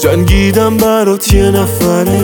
جنگیدم برات یه نفره،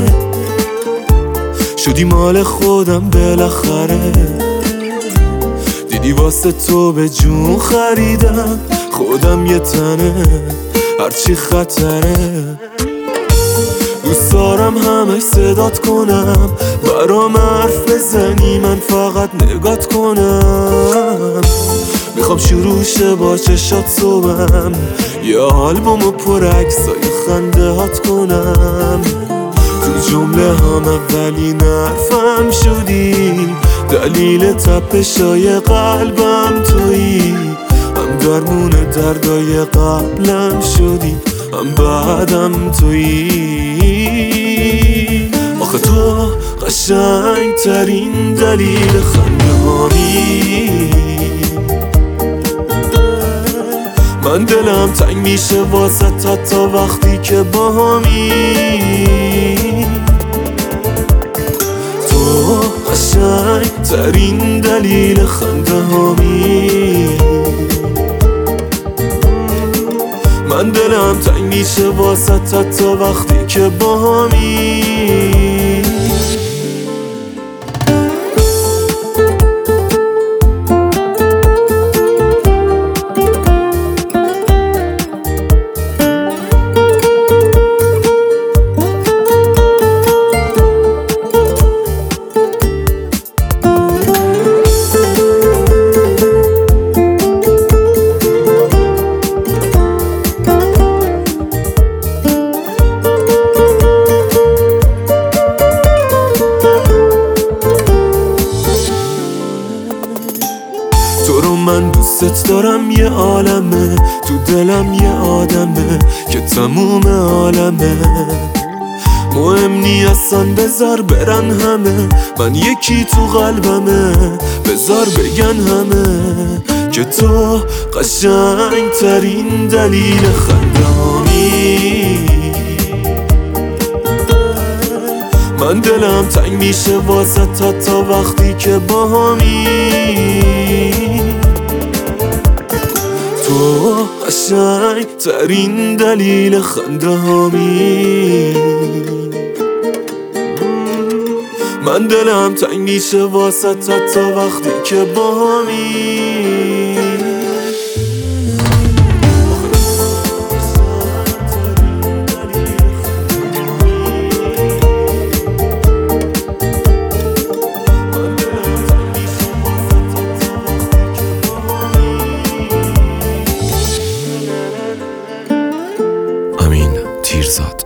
شدی مال خودم بالاخره. دیدی واسه تو به جون خریدم، خودم یه تنه هرچی خطره. دوست دارم همه صدات کنم، برام حرف بزنی من فقط نگات کنم. میخوام شروع شه با چشات صبحم، یه آلبومو پر عکسای خنده هات کنم. تو جمله هم اولین حرفم شدی، دلیل تپشای قلبم تویی. هم درمون دردای قبلم شدی، هم بعدم تویی. آخه تو قشنگ ترین دلیل خنده هامی. من دلم تنگ میشه واسه تا وقتی که با همی. تو قشنگ ترین دلیل خنده هامی. من دلم تنگ میشه واسه تا وقتی که با همی. تو رو من دوست دارم، یه عالمه تو دلم، یه آدمه که تموم عالمه. مهم نی اصلا بذار برن همه، من یکی تو قلبمه. بذار بگن همه که تو قشنگ ترین دلیل خنده هامی. من دلم تنگ میشه واسه تا وقتی که با همی. تو قشنگ ترین دلیل خنده هامی. من دلم تنگ میشه واسه تا وقتی که با همی. امین تیرزاد.